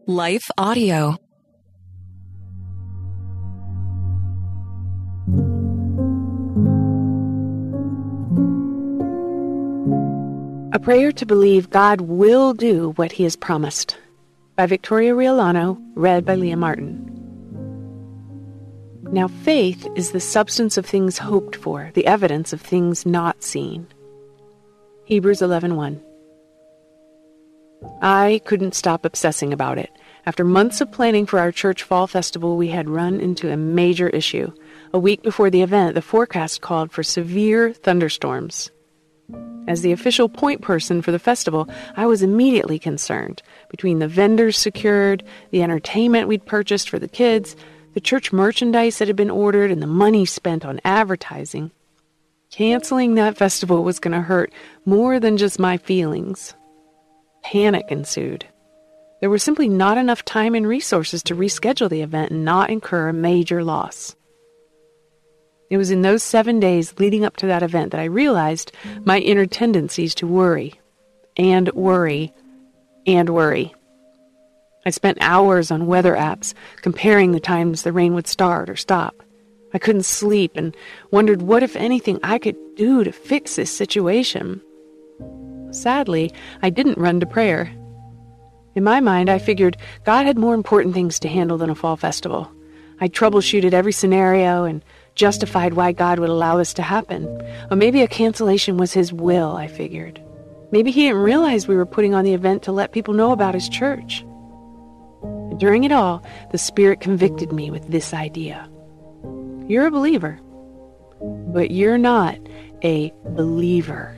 Life Audio. A Prayer to Believe God Will Do What He Has Promised by Victoria Riolano, read by Leah Martin. Now faith is the substance of things hoped for, the evidence of things not seen. Hebrews 11:1. I couldn't stop obsessing about it. After months of planning for our church fall festival, we had run into a major issue. A week before the event, the forecast called for severe thunderstorms. As the official point person for the festival, I was immediately concerned. Between the vendors secured, the entertainment we'd purchased for the kids, the church merchandise that had been ordered, and the money spent on advertising, canceling that festival was going to hurt more than just my feelings. Panic ensued. There was simply not enough time and resources to reschedule the event and not incur a major loss. It was in those 7 days leading up to that event that I realized my inner tendencies to worry, and worry, and worry. I spent hours on weather apps, comparing the times the rain would start or stop. I couldn't sleep and wondered what, if anything, I could do to fix this situation. Sadly, I didn't run to prayer. In my mind, I figured God had more important things to handle than a fall festival. I troubleshooted every scenario and justified why God would allow this to happen. Or maybe a cancellation was His will, I figured. Maybe He didn't realize we were putting on the event to let people know about His church. And during it all, the Spirit convicted me with this idea. You're a believer, but you're not a believer.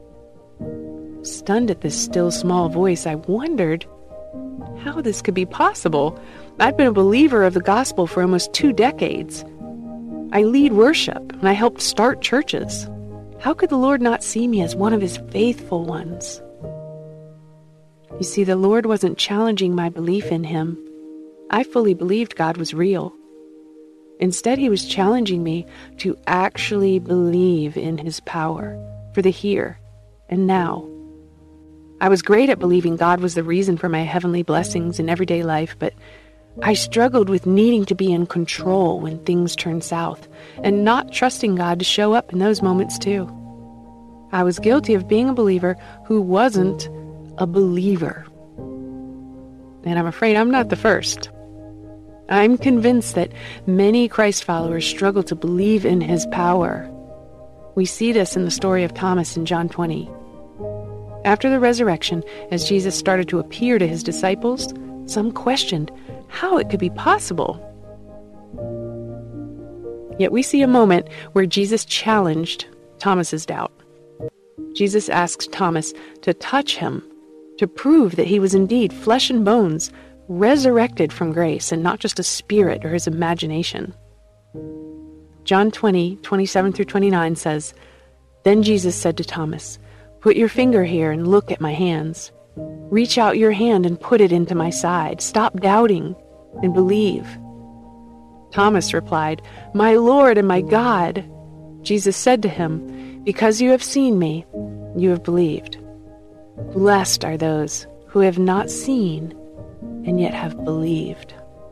Stunned at this still small voice, I wondered how this could be possible. I'd been a believer of the gospel for almost 2 decades. I lead worship, and I helped start churches. How could the Lord not see me as one of His faithful ones? You see, the Lord wasn't challenging my belief in Him. I fully believed God was real. Instead, He was challenging me to actually believe in His power for the here and now. I was great at believing God was the reason for my heavenly blessings in everyday life, but I struggled with needing to be in control when things turned south, and not trusting God to show up in those moments too. I was guilty of being a believer who wasn't a believer. And I'm afraid I'm not the first. I'm convinced that many Christ followers struggle to believe in His power. We see this in the story of Thomas in John 20. After the resurrection, as Jesus started to appear to His disciples, some questioned how it could be possible. Yet we see a moment where Jesus challenged Thomas's doubt. Jesus asked Thomas to touch Him, to prove that He was indeed flesh and bones, resurrected from grace, and not just a spirit or his imagination. John 20:27-29 says, Then Jesus said to Thomas, Put your finger here and look at my hands. Reach out your hand and put it into my side. Stop doubting and believe. Thomas replied, My Lord and my God. Jesus said to him, Because you have seen me, you have believed. Blessed are those who have not seen and yet have believed.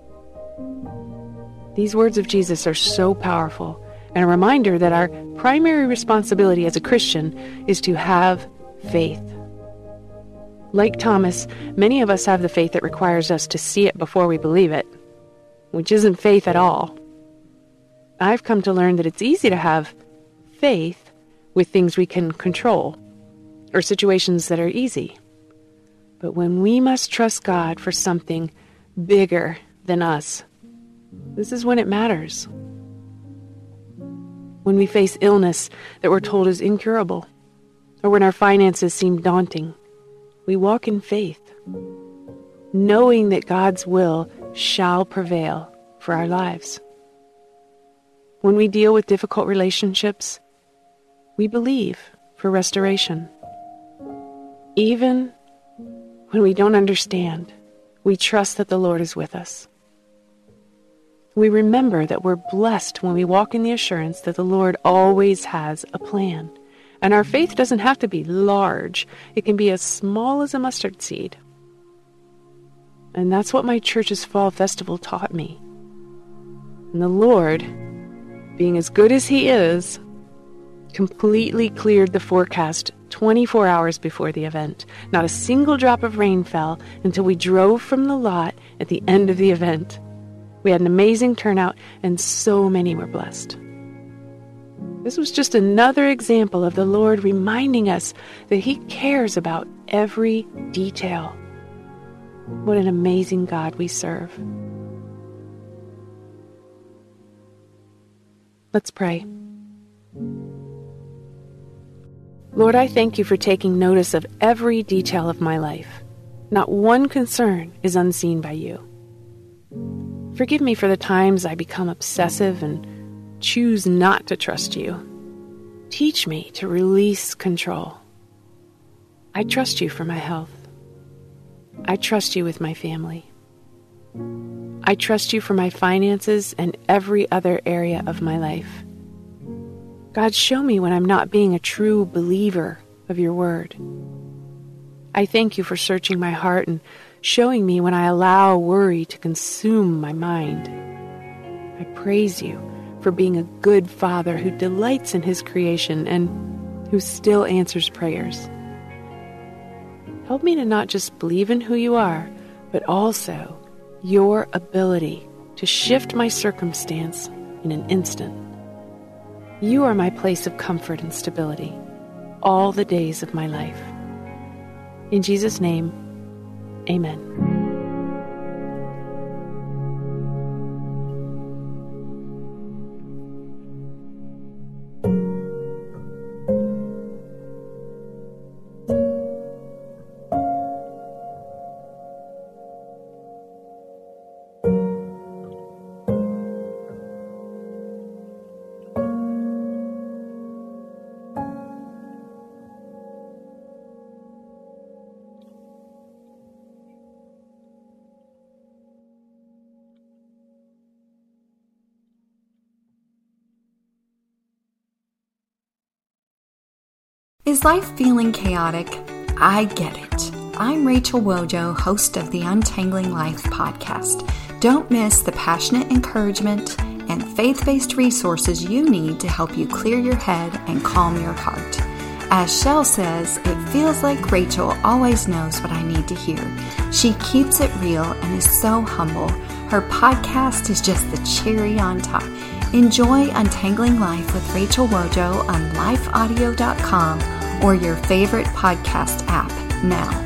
These words of Jesus are so powerful, and a reminder that our primary responsibility as a Christian is to have faith. Like Thomas, many of us have the faith that requires us to see it before we believe it, which isn't faith at all. I've come to learn that it's easy to have faith with things we can control, or situations that are easy. But when we must trust God for something bigger than us, this is when it matters. When we face illness that we're told is incurable, or when our finances seem daunting, we walk in faith, knowing that God's will shall prevail for our lives. When we deal with difficult relationships, we believe for restoration. Even when we don't understand, we trust that the Lord is with us. We remember that we're blessed when we walk in the assurance that the Lord always has a plan. And our faith doesn't have to be large. It can be as small as a mustard seed. And that's what my church's fall festival taught me. And the Lord, being as good as He is, completely cleared the forecast 24 hours before the event. Not a single drop of rain fell until we drove from the lot at the end of the event. We had an amazing turnout, and so many were blessed. This was just another example of the Lord reminding us that He cares about every detail. What an amazing God we serve. Let's pray. Lord, I thank You for taking notice of every detail of my life. Not one concern is unseen by You. Forgive me for the times I become obsessive and choose not to trust You. Teach me to release control. I trust You for my health. I trust You with my family. I trust You for my finances and every other area of my life. God, show me when I'm not being a true believer of Your word. I thank You for searching my heart and showing me when I allow worry to consume my mind. I praise You for being a good Father who delights in His creation and who still answers prayers. Help me to not just believe in who You are, but also Your ability to shift my circumstance in an instant. You are my place of comfort and stability all the days of my life. In Jesus' name, amen. Is life feeling chaotic? I get it. I'm Rachel Wojo, host of the Untangling Life podcast. Don't miss the passionate encouragement and faith-based resources you need to help you clear your head and calm your heart. As Shell says, it feels like Rachel always knows what I need to hear. She keeps it real and is so humble. Her podcast is just the cherry on top. Enjoy Untangling Life with Rachel Wojo on lifeaudio.com or your favorite podcast app now.